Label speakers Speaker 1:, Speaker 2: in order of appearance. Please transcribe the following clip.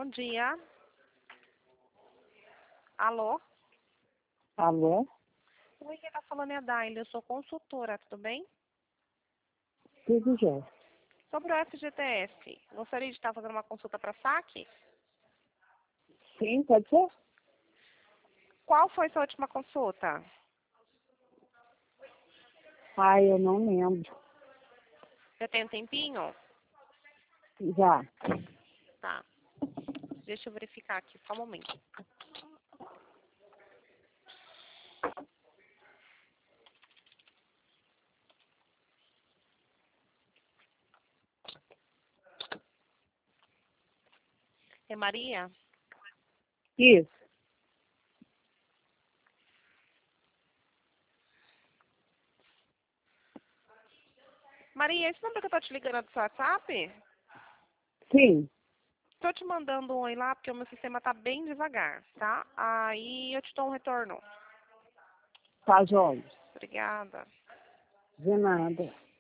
Speaker 1: Bom dia. Alô?
Speaker 2: Alô?
Speaker 1: Oi, quem tá falando é a Daile, eu sou consultora, tudo bem?
Speaker 2: Tudo já.
Speaker 1: Sobre o FGTS, gostaria de estar fazendo uma consulta para saque?
Speaker 2: Sim, pode ser?
Speaker 1: Qual foi sua última consulta?
Speaker 2: Ai, eu não lembro.
Speaker 1: Já tem um tempinho?
Speaker 2: Já.
Speaker 1: Tá. Deixa eu verificar aqui, só um momento. É Maria?
Speaker 2: Isso.
Speaker 1: Maria, esse número que eu tô te ligando é do seu WhatsApp?
Speaker 2: Sim.
Speaker 1: Tô te mandando um oi lá porque o meu sistema tá bem devagar, tá? Aí eu te dou um retorno.
Speaker 2: Tá, João.
Speaker 1: Obrigada.
Speaker 2: De nada.